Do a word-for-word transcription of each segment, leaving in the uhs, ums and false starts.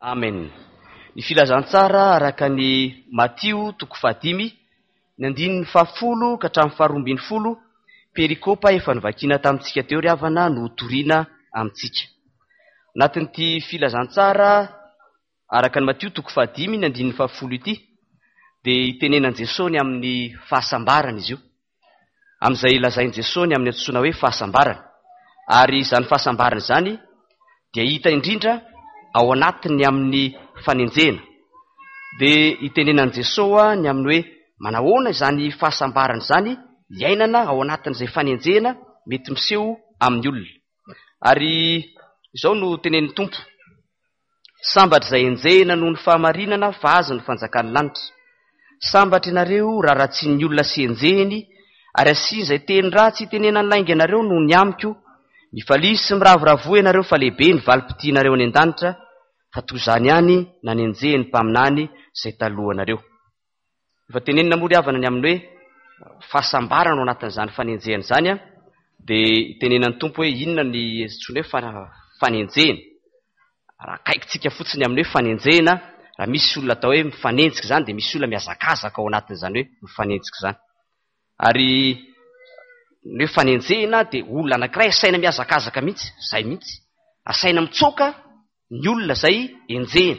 Amen. Ny filazantsara araka ny Matio toko fahadimy ny andininy fahafolo ka hatramin'ny faharoa ambin'ny folo, perikopa efa novakina tamintsika teo ry havana no toriana amintsika. Anatin'ity filazantsara araka ny Matio toko fahadimy ny andininy fahafolo ity dia itenenan'i Jesosy amin'ny fahasambarana izy io, amin'izay lazain'i Jesosy amin'ny antsoina hoe fahasambarana. Ary izany fahasambarana izany dia hita indrindra ao anatiny amin'ny fanenjena. Dia itenenan'i Jesosy ny amin'ny hoe manahoana izany fahasambarana izany iainana ao anatin'izay fanenjena mety miseho amin'ny olona. Ary izao no tenenin'ny Tompo: sambatra izay enjehina noho ny fahamarinana fa azy ny fanjakan'ny lanitra. Sambatra ianareo raha ratsian'ny olona sy enjehiny, ary asia izay teny ratsy itenenany lainga ianareo noho ny amiko. Mifalisy sy miravoravoa ianareo fa lehibe ny valim-potianareo any an-danitra, fa toy izany ihany nanenjehiny mpaminany izay taloha anareo. Efa tenenina moa ry havana ny amin'ny hoe fahasambarana ao anatin'izany fanenjehana izany a, dia tenenan'ny Tompo hoe inona ny antsoina hoe fanenjehana. Raha kaikitsika fotsiny amin'ny hoe fanenjehana, raha misy olona atao hoe mifanenjika izany dia misy olona miazakazaka ao anatin'izany hoe mifanenjika izany. Ary ny hoe fanenjehana dia olona anankiray asaina miazakazaka mihitsy, izay mihitsy asaina mitsoaka ny olona izay enjehina.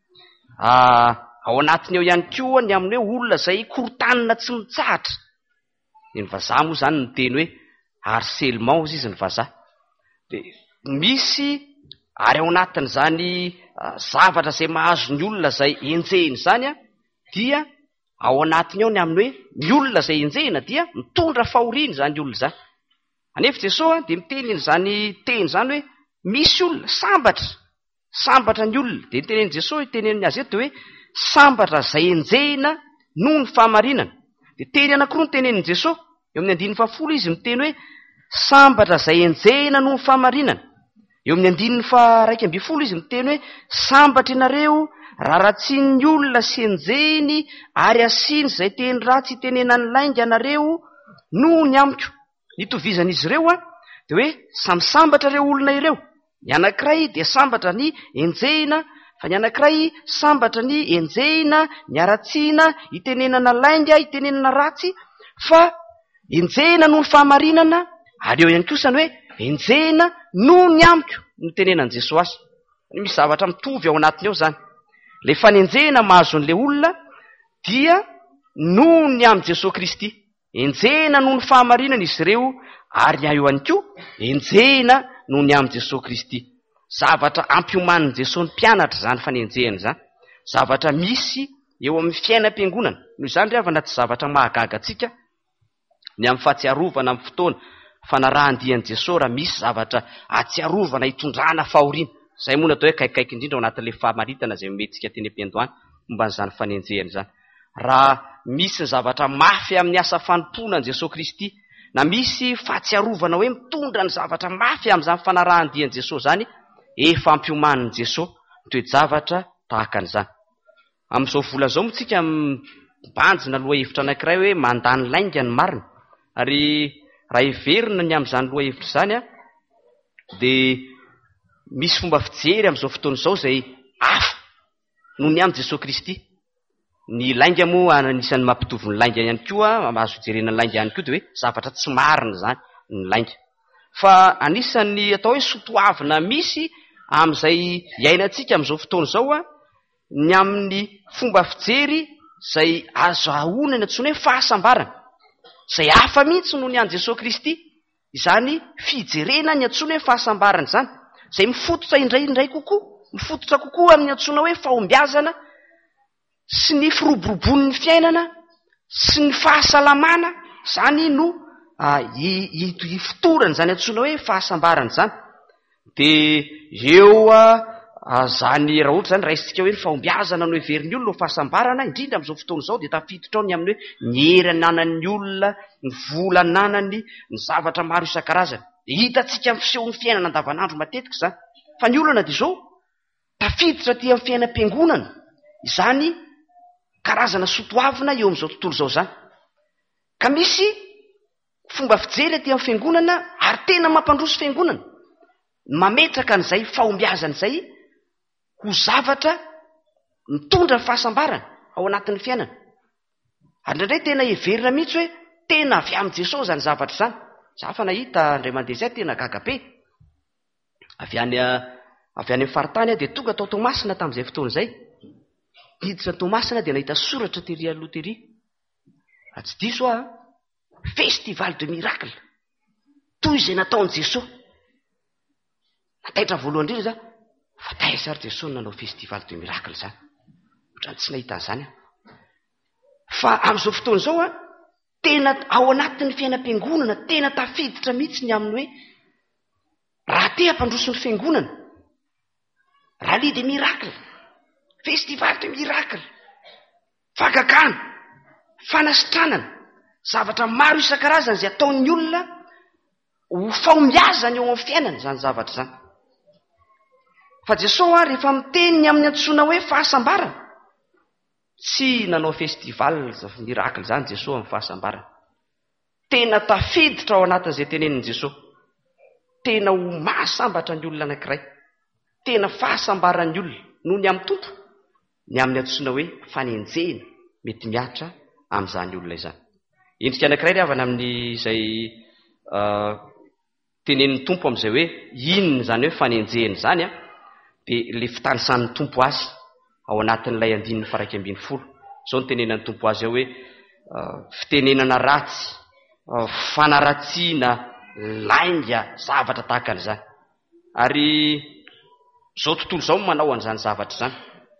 Ao anatiny eo ihany koa ny amin'ny hoe olona izay korontanina tsy mitsahatra. Dia ny vazaha moa izany ny teny hoe harcèlement hozy izy ny vazaha. Dia misy ary ao anatin'izany zavatra izay mahazo ny olona izay enjehina izany a, dia ao anatiny ao ny amin'ny hoe ny olona izay enjehina dia mitondra fahoriana izany olona izany. Anefa Jesosy dia miteny izany teny izany hoe misy olona sambatra, sambatra ny olona. Dia tenen'i Jesosy, tenen'ny azy eto hoe sambatra izay enjehina noho ny fahamarinana. Dia teny anankiroa ny tenen'i Jesosy, eo amin'ny andininy fahafolo izy miteny hoe sambatra izay enjehina noho ny fahamarinana. Eo amin'ny andininy faha-raika ambin'ny folo izy miteny hoe sambatra ianareo raha ratsian'ny olona sy enjehiny, ary asiany izay teny ratsy itenenany lainga ianareo noho ny amiko. Nitovizan'izy ireo a dia hoe samy sambatra ireo olona ireo. Ny anankiray dia sambatra ny enjehina, fa ny anankiray sambatra ny enjehina, ny aratsiana, itenenana lainga, itenenana ratsy, fa enjehina noho ny fahamarinana. Ary eo ihany kosa ny hoe enjehina noho ny amiko no tenenan'i Jesosy azy. Misy zavatra mitovy ao anatiny eo izany. Ilay fanenjehina mahazo an'ilay olona dia noho ny amin' Jesosy Kristy. Enjehina noho ny fahamarinana izy ireo, ary eo ihany koa enjehina noho ny amin' Jesosy Kristy. Zavatra ampiomanin'i Jesosy ny mpianatra izany fanenjehana izany. Zavatra misy eo amin'ny fiainam-piangonana. Noho izany ry havana tsy zavatra mahagaga antsika ny amin'ny fahatsiarovana amin'ny fotoana fanarahan-dian'i Jesosy raha misy zavatra atsiarovana hitondrana fahoriana. Izay moa natao hoe kaikaiky indrindra ao anatin'ilay fahamaritana izay mentsika teny am-piandohana momba n'izany fanenjehana izany. Raha misy ny zavatra mafy amin'ny asa fanomponan' Jesosy Kristy, na misy fahatsiarovana hoe mitondra ny zavatra mafy amin'izany fanarahan-dian'i Jesosy izany, efa ampiomanin'i Jesosy toe-javatra tahaka an'izany. Amin'izao vola izao moa tsika mibanjina loha hevitra anankiray hoe mandany lainga ny marina. Ary raha heverina ny amin'izany loha hevitra izany a, dia misy fomba fijery amin'izao fotoana izao izay hafa noho ny amin' Jesosy Kristy. Ny lainga moa anisan'ny mampitovy ny lainga ihany koa, mahazo jerena ny lainga ihany koa, dia hoe zavatra tsy marina izany ny lainga. Fa anisan'ny atao hoe sotoavina misy amin'izay iainantsika amin'izao fotoana izao a, ny amin'ny fomba fijery izay azo ahonana antsoina hoe fahasambarana, izay hafa mihitsy noho ny an' Jesosy Kristy. Izany fijerena ny antsoina hoe fahasambarana izany, izay mifototra indraindray kokoa, mifototra kokoa amin'ny antsoina hoe fahombiazana sy ny firoborobon'ny fiainana sy ny fahasalamana. Izany no hifotorana izany antsoina hoe fahasambarana izany. Dia eo a zany raha ohatra izany raisitsika hoe ny fahombiazana no heverin'ny olona ho fahasambarana, indrindra amin'izao fotoana izao dia tafiditra ao ny amin'ny hoe ny hery ananan'ny olona, ny vola ananany, ny zavatra maro isan-karazany. Dia hitantsika amin'ny fisehon'ny fiainana andavanandro matetika izany. Fa ny olana dia izao tafiditra aty amin'ny fiainam-piangonana, izany karazana sotoavina eo amin'izao tontolo izao izany. Ka misy fomba fijery aty amin'ny fiangonana ary tena mampandroso fiangonana, mametraka an'izay fahombiazana izay ho zavatra mitondra ny fahasambarana ao anatin'ny fiainana. Ary indraindray tena heverina mihitsy hoe tena avy amin'i Jesosy zany zavatra zany. Za fa nahita indray mandeha zay tena gagabe. Avy any avy any amin'ny faritany dia tonga tao Tomasina tamin'izay fotoana izay. Hiditra Tomasina dia nahita soratra tery aloha tery. Raha tsy diso aho, festival de miracle. Toy izay nataon'i Jesosy. Nataitra voalohany indrindra za, fa taiza ary Jesosy nanao festival de miracle zany. Ohatrany tsy nahita an'izany aho. Fa amin'izao fotoana izao a, tena ao anatin'ny fiainam-piangonana tena tafiditra mihitsy ny amin'ny hoe raha te hampandroso ny fiangonana, rallye de miracle, festival de miracle, fagagana, fanasitranana, zavatra maro isan-karazany izay ataon'ny olona ho fahombiazana eo amin'ny fiainana zany zavatra zany. Fa Jesosy a rehefa miteny amin'ny antsoina hoe fahasambarana, tsy nanao festival miracle zany Jesosy amin'ny fahasambarana. Tena tafiditra ao anatin'izay tenenin' Jesosy. Tena ho mahasambatra ny olona anankiray. Tena fahasambaran'ny olona noho ny amin'ny tompo, ny amin'ny antsoina hoe fanenjehana mety miatra amin'izany olona izany. Endrika anankiray ry havana amin'izay uh, tenenin'ny tompo amin'izay hoe inona zany hoe fanenjehana zany a, dia le fitanisan'ny tompo azy ao anatin'ilay andininy faraika ambin'ny folo. Izao ny tenenan'ny tompo azy ao hoe uh, fitenenana ratsy, uh, fanaratsiana, lainga, zavatra tahaka an'izany. Ary izao tontolo izao manao an'izany zavatra zany.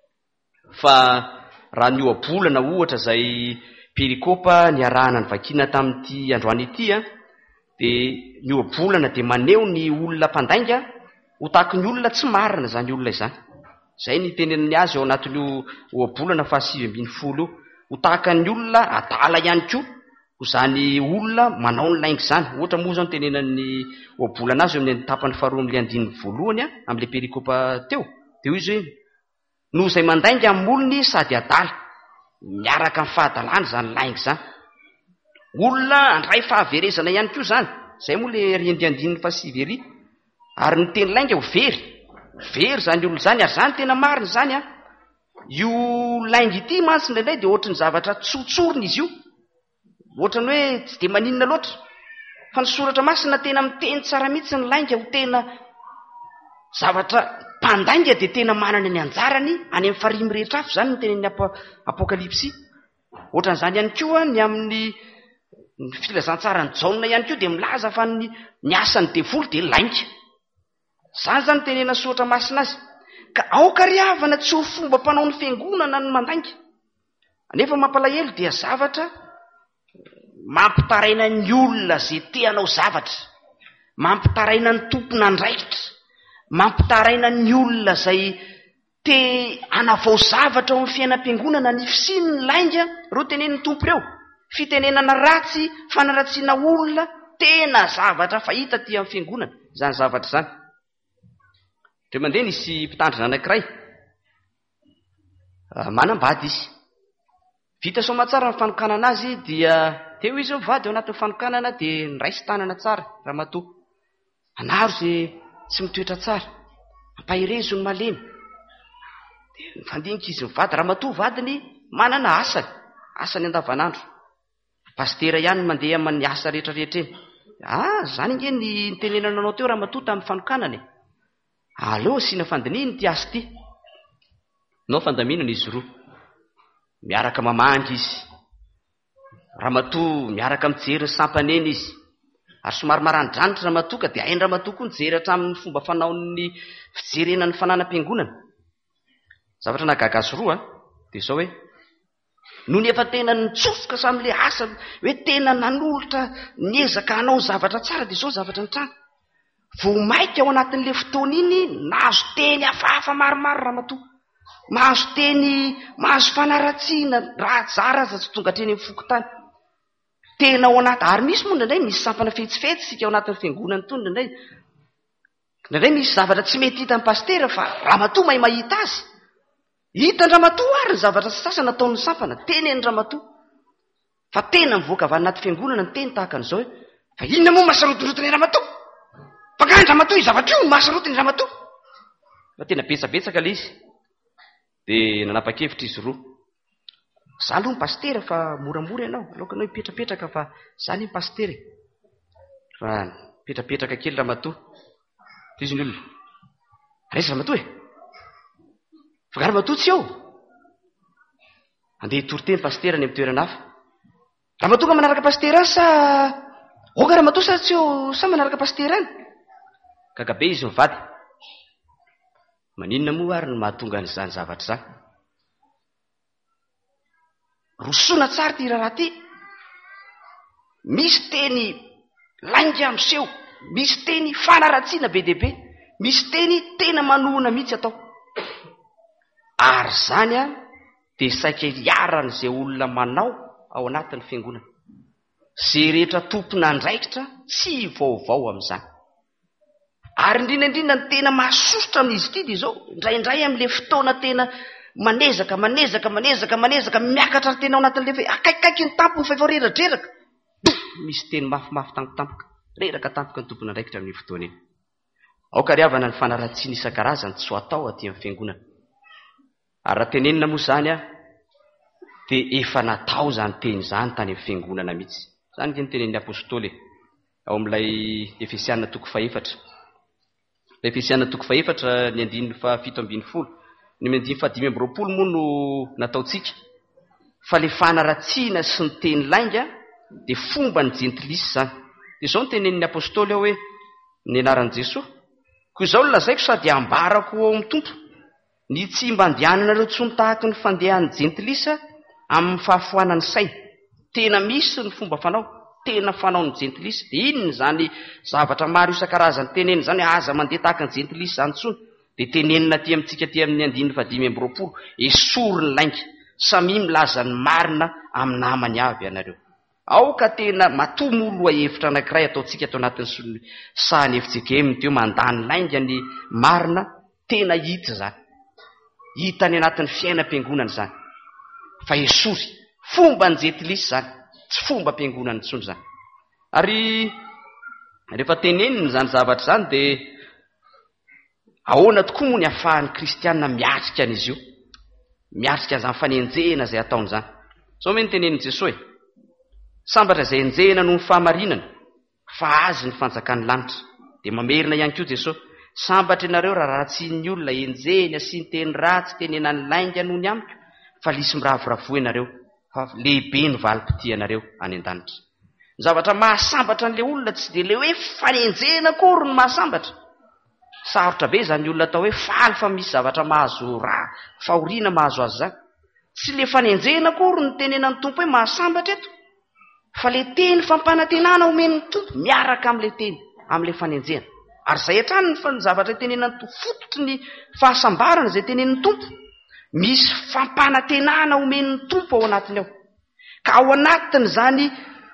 Fa raha ny ohabolana ohatra izay perikôpa niarahana ny vakina tamin'ity androany ity a, dia ny ohabolana dia maneho ny olona mpandainga ho tahaka ny olona tsy marina zany olona izany. Izay ny tenenany azy ao anatin'io ohabolana fahasivy ambin'ny folo io. Ho tahaka ny olona adala ihany koa ho zany olona manao ny lainga izany. Ohatra moa zao ny tenenan'ny ohabolana azy eo amin'ny tapany faharoa amin'ilay andininy voalohany a, amin'ilay perikôpa teo. Dia hoy izy hoe noho izay mandainga amin'ny olony sady adala, miaraka amin'ny fahadalana zany lainga zany. Olona andray fahaverezana ihany koa zany. Izay moa ilay riendy andininy fahasivy ery. Ary ny teny lainga ho very. Very zany olona zany, ary zany tena marina zany a. Io lainga ity mantsy indraindray dia ohatran'ny zavatra tsotsorina izy io. Ohatrany hoe tsy dia maninona loatra. Fa ny soratra masina tena miteny tsara mihitsy ny lainga ho tena zavatra mpandainga dia tena manana ny anjarany any amin'ny farimy rehetra afo zany ny tenen'ny apokalipsy. Ohatran'izany ihany koa ny amin'ny filazantsara ny jaona ihany koa dia milaza fa ny, ny asan'ny devoly dia lainga. Zany zany tenena soratra masina azy. Ka aoka ry havana tsy ho fomba mpanao ny fiangonana ny mandainga. Nefa mampalahelo dia zavatra mampitaraina ny olona zay te hanao zavatra, mampitaraina ny tompona andraikitra, mampitaraina ny olona zay te hanavao zavatra ao amin'ny fiainam-piangonana ny fisiny ny lainga reo tenen'ny tompo reo. Fitenenana ratsy, fanaratsiana olona, tena zavatra fahita ty amin'ny fiangonana zany zavatra zany. Dia mandeha nisy mpitandrina anankiray, uh, manambady izy. Vita soamantsara ny fanokanana azy dia teo izy mivady ao anatin'ny fanokanana dia niraisy tanana tsara ramatoa. Anaro izay tsy mitoetra tsara, ampahirezo ny malemy. Dia nifandinika izy mivady, ramatoa vadiny manana asany, asany andavanandro. Pastera ihany mandeha amin'ny asa rehetra rehetra eny. Ah, zany nge ny tenenana anao teo ramatoa tamin'ny fanokanana. Aleo asiana fandininy ty asa ty. Nao fandaminana izy roa. Miaraka mamangy izy. Ramatoa miaraka mijery sampany eny izy. Ary somary maranidranitra ramatoa ka dia hainy ramatoa koa nijery hatramin'ny fomba fanaon'ny fijerenany fananam-piangonana. Zavatra nahagaga azy roa dia izao hoe no ny efa tena nitsofoka sam'le asa hoe tena nanolotra niezaka hanao zavatra tsara dia izao zavatra ny trano. Vao maika ao anatin'le fotoana iny nahazo teny hafahafa maromaro ramatoa. Mahazo teny, mahazo fanaratsiana rajara za tsy tonga hatreny amin'ny fokotany. Tena ao anaty, ary misy moa indraindray misy sampana fetsifetsy sika ao anatin'ny fiangonana tony indraindray. Indraindray misy zavatra tsy mety hita amin'ny pastera fa ramatoa mahay mahita azy. Hitany ramatoa ary ny zavatra sasany nataon'ny sampana, teneny ramatoa. Fa tena mivoaka avy anaty fiangonana ny teny tahaka an'izao hoe fa inona moa mahasarotin'rotiny ramatoa? Fa ngany ramatoa io zavatra io mahasarotin'ny ramatoa. Fa tena betsabetsaka ilay izy. dia nanapa-kevitra izy roa. Za aloha ny pastera fa moramora ianao, aloka anao hipetrapetraka fa za ny pastera. Fa petrapetraka kely ramatoa. Izy ny olona. Raizy ramatoa e. Fa ramatoa tsy eo. Andeha hitoroteny pastera any amin'ny toerana hafa. Ramatoa ka manaraka pastera any sa oka ramatoa sa tsy eo sa manaraka pastera any? Kakabe izy mivady. Maninona moa ary no mahatonga an'izany zavatra izany? Rosoana tsara ty raharaha ty. Misy teny lainga miseho, misy teny fanaratsiana be dia be, misy teny tena manohana mihitsy atao. Ary zany a dia saika hiaran'izay olona manao ao anatin'ny fiangonana. Izay rehetra tompona andraikitra tsy vaovao amin'izany. Ary indrindra indrindra ny tena mahasosotra amin'izy ity dia izao, indraindray amin'ilay fotoana tena manezaka manezaka manezaka manezaka miakatra tena ao anatin'ilay akaikikaiky ny tampony fa efa reraka-dreraka. Misy teny mafimafy tampotampoka, reraka tampoka ny tompona andraikitra amin'ny fotoana iny. Aoka ry havana ny fanaratsiana isan-karazany tsy ho atao aty amin'ny fiangonana. Ary raha tenenina moa izany a dia efa natao izany teny izany tany amin'ny fiangonana mihitsy. Izany dia ny tenen'ny apôstôly ao amin'ilay Efesiana toko fahaefatra. Efesiana toko fahaefatra ny andininy fahafito ambin'ny folo. Ny andininy fahadimy amby roapolo moa no nataontsika. Fa le fanaratsiana sy ny teny lainga dia fomba ny jentilisa izany. Dia izao ny tenen'ny apôstôly ao hoe ny anaran'i Jesosy. Koa izao no lazaiko sady ambarako ao amin'ny tompo ny tsy mba andehananareo tsony tahaka ny fandehan'ny jentilisa amin'ny fahafoanany saina. Tena misy ny fomba fanao, tena fanao ny jentilisa. Dia inona izany zavatra maro isan-karazany tenenina izany aza mandeha tahaka ny jentilisa izany tsony. Dia tenenina aty amintsika aty amin'ny andininy fahadimy amby roapolo, esory ny lainga, samy milaza ny marina amin'ny namany avy ianareo. Ao ka tena matomo olo hevitra anankiray ataontsika ato anatin'ny sahany efijekem teo mandany lainga ny marina, tena hita izany. Hita ny anatin'ny fiainam-piangonana izany. Fa esory, fomba ny jentilisa izany, tsy fomba ampiangonana intsony izany. Ary rehefa tenenina izany zavatra izany dia ahoana tokoa moa ny ahafahan'ny kristianina miatrika an'izy io, miatrika an'izany fanenjehana izay ataony izany. Sao hoe ny tenenin' Jesosy e, sambatra izay enjehana noho ny fahamarinana fa azy ny fanjakan'ny lanitra. Dia mamerina ihany koa Jesosy, sambatra ianareo raha ratsian'ny olona enjehana sy ny teny ratsy tenena ny lainga noho ny amiko, fa lisy miravoravo ianareo, fa lehibe ny valim-pity ianareo any an-danitra. Ny zavatra mahasambatra an'ilay olona tsy dia ilay hoe fanenjehana akory ny mahasambatra. Sarotra be izany olona atao hoe faly fa misy zavatra mahazo raha fahoriana mahazo azy zany. Tsy le fanenjehana akory ny tenenan'ny tompo hoe mahasambatra eto, fa le teny fampanantenana omen'ny tompo miaraka amin'ilay teny, amin'ilay fanenjehana. Ary izay hatrany ny zavatra tenenan'ny tompo, fototry ny fahasambarana izay tenen'ny tompo, misy fampanantenana omen'ny tompo ao anatiny ao. Ka ao anatiny izany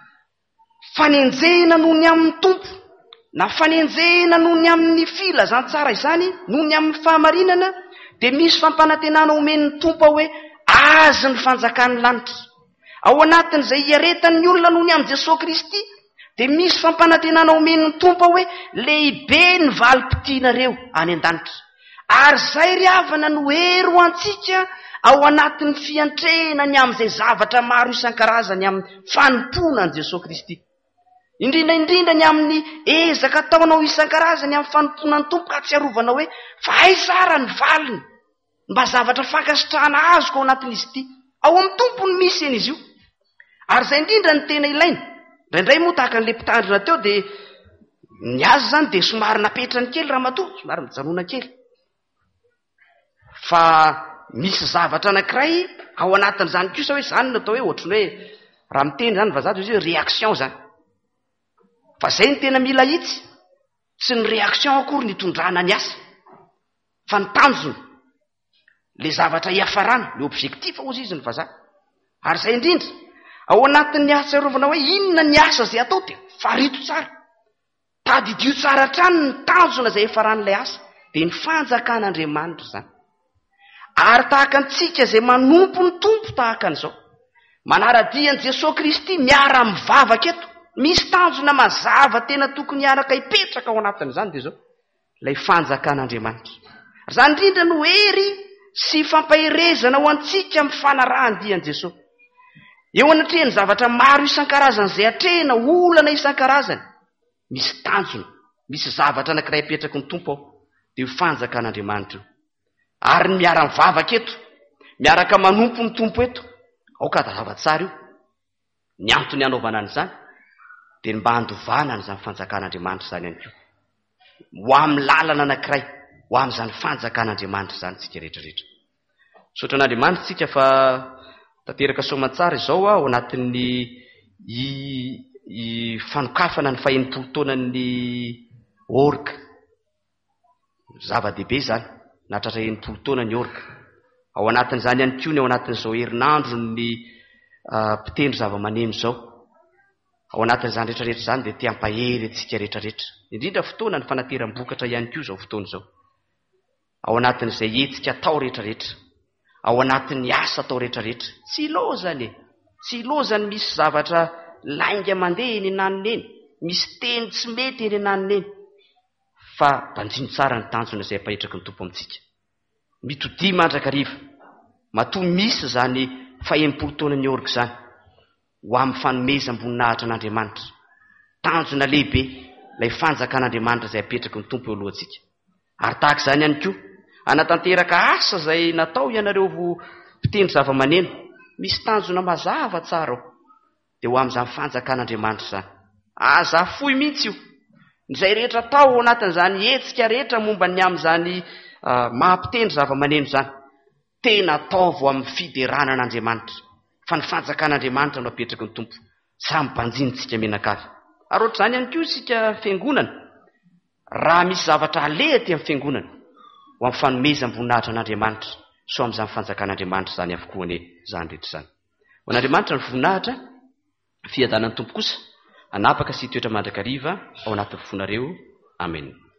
fanenjehana noho ny amin'ny tompo, na fanenjehana noho ny amin'ny filazany tsara izany, noho ny amin'ny fahamarinana, dia misy fampanantenana omen'ny tompo hoe azy ny fanjakan'ny lanitra. Ao anatin'izay hiaretan'ny olona noho ny amin'ny Jesosy Kristy, dia misy fampanantenana omen'ny tompo hoe lehibe ny valim-pitianareo any an-danitra. Ary izay ry havana no hery ho antsika ao anatin'ny fiantrehana ny amin'izay zavatra maro isan-karazany amin'ny fanompona an'i Jesosy Kristy. Indrindra indrindra ny amin'ny ezaka ataonao isan-karazany amin'ny fanompona ny tompo, ka tsy arovana hoe fa hay sara ny valiny, mba zavatra fankasitrahana azoko ao anatin'izy ity. Ao amin'ny tompony misy en'izy io. Ary izay indrindra ny tena ilaina. Indraindray moa tahaka an'ilay mpitandrina teo dia ny azy zany dia somary napetrany kely ramatoa, somary mijanona kely. Fa misy zavatra anankiray ao anatin'izany kosa hoe izany natao hoe ohatrany hoe raha miteny zany vazaha izy hoe réaction zany. Fa izay ny tena mila hitsy, sy ny réaction akory ny tondrana ny asa, fa ny tanjony, le zavatra hiafarana, le objectif ozy izy ny vazaha. Ary izay indrindra, ao anatin'ny asa arovana hoe inona ny asa izay atao dia farito tsara, tadidio tsara hatrany ny tanjona izay hiafaran'ilay asa, dia ny fanjakan'Andriamanitra izany. Ary tahaka antsika izay manompo ny tompo tahaka an'izao, manara-dian'i Jesosy Kristy miara mivavaka eto, misy tanjona mazava tena tokony hiaraka hipetraka ao anatin'izany dia izao ilay fanjakan'Andriamanitra. Izany indrindra no hery sy fampahirezana ho antsika mifanarahandian Jesosy. Eo anatrehany zavatra maro isan-karazany izay atrehana olana isan-karazany. Misy tanjona, misy zavatra anankiray apetraky ny Tompo ao, dia ho fanjakan'Andriamanitra io. Ary miara mivavaka eto, miaraka manompo ny Tompo eto, aoka da zava-tsara io. Ny antony anaovana an'izany dia mba handovana an'izany fanjakan'Andriamanitra izany ihany koa. Ho amin'ny lalana anankiray, ho amin'izany fanjakan'Andriamanitra izany tsika rehetrarehetra. Sotra an'Andriamanitra tsika fa tanteraka soamantsara izao ao anatin'ny i, i fanokafana ny faha-enimpolo taonan'ny orika. Zava-dehibe zany, nahatratra enimpolo taona ny orika. Ao anatin'izany ihany koa ny ao anatin'izao herinandro ny uh, mpitendry zava-maneno izao. Ao anatin'izany rehetrarehetra izany dia te hampahery antsika rehetrarehetra. Indrindra fotoana ny fanateram-bokatra ihany koa izao fotoana izao. Ao anatin'izay hetsika atao rehetrarehetra. Ao anatin'ny asa atao rehetrarehetra. Tsy ilozany e. Tsy ilozany misy zavatra lainga mandeha eny ananiny eny. Misy teny tsy mety eny ananiny eny. Fa mbanjiny tsara ny tanjona izay apahitraky ny Tompo amintsika. Mitodia mandrakariva. Matoa misy zany faha-enimpolo taonan'ny orika izany. Ho amin'ny fanomezam-boninahitra an'Andriamanitra. Tanjona lehibe ilay fanjakan'Andriamanitra izay apetraky ny Tompo eo alohantsika. Ary tahaka izany ihany koa, anatanteraka asa izay natao ianareo mpitendry zava-maneno, misy tanjona mazava tsara ao. Dia ho amin'izany fanjakan'Andriamanitra izany. Aza afoy mihitsy io. Izay rehetra atao ao anatin'izany hetsika rehetra momba ny amin'izany uh, mahampitendry zava-maneno izany. Tena ataovo amin'ny fiderana an'Andriamanitra. Fa ny fanjakan'Andriamanitra no apetraky ny Tompo. Samy banjinitsika menakavy. Ary ohatr'izany ihany koa isika fiangonana. Raha misy zavatra alehety amin'ny fiangonana, ho amin'ny fanomezam-boninahitra an'Andriamanitra, so amin'izany fanjakan'Andriamanitra izany avokoa ny izany rehetra izany. Ho an'Andriamanitra ny voninahitra, fiadanan'ny Tompo kosa, anapaka sy toetra mandrakariva ao anatin'ny fonareo. Amen.